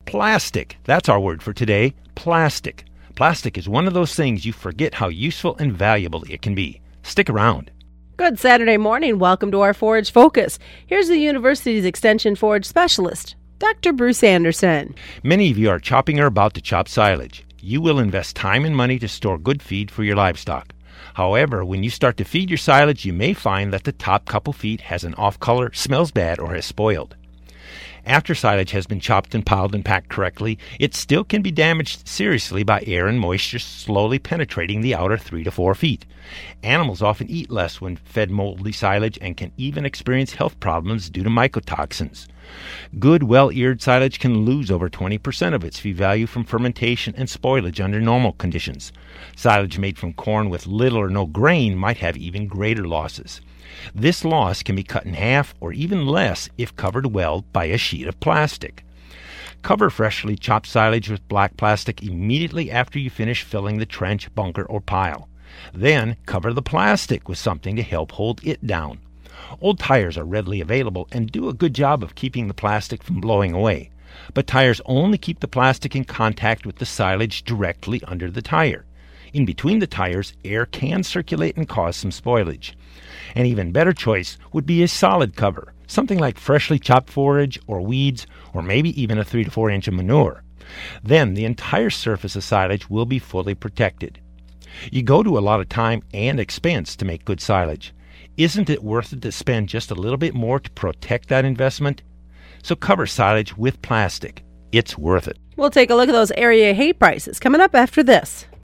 Plastic. That's our word for today. Plastic. Plastic is one of those things you forget how useful and valuable it can be. Stick around. Good Saturday morning. Welcome to our Forage Focus. Here's the university's Extension Forage Specialist, Dr. Bruce Anderson. Many of you are chopping or about to chop silage. You will invest time and money to store good feed for your livestock. However, when you start to feed your silage, you may find that the top couple feet has an off color, smells bad, or has spoiled. After silage has been chopped and piled and packed correctly, it still can be damaged seriously by air and moisture slowly penetrating the outer 3 to 4 feet. Animals often eat less when fed moldy silage and can even experience health problems due to mycotoxins. Good, well-eared silage can lose over 20% of its feed value from fermentation and spoilage under normal conditions. Silage made from corn with little or no grain might have even greater losses. This loss can be cut in half or even less if covered well by a sheet of plastic. Cover freshly chopped silage with black plastic immediately after you finish filling the trench, bunker, or pile. Then cover the plastic with something to help hold it down. Old tires are readily available and do a good job of keeping the plastic from blowing away. But tires only keep the plastic in contact with the silage directly under the tire. In between the tires, air can circulate and cause some spoilage. An even better choice would be a solid cover, something like freshly chopped forage or weeds, or maybe even a 3 to 4 inch of manure. Then the entire surface of silage will be fully protected. You go to a lot of time and expense to make good silage. Isn't it worth it to spend just a little bit more to protect that investment? So cover silage with plastic. It's worth it. We'll take a look at those area hay prices coming up after this.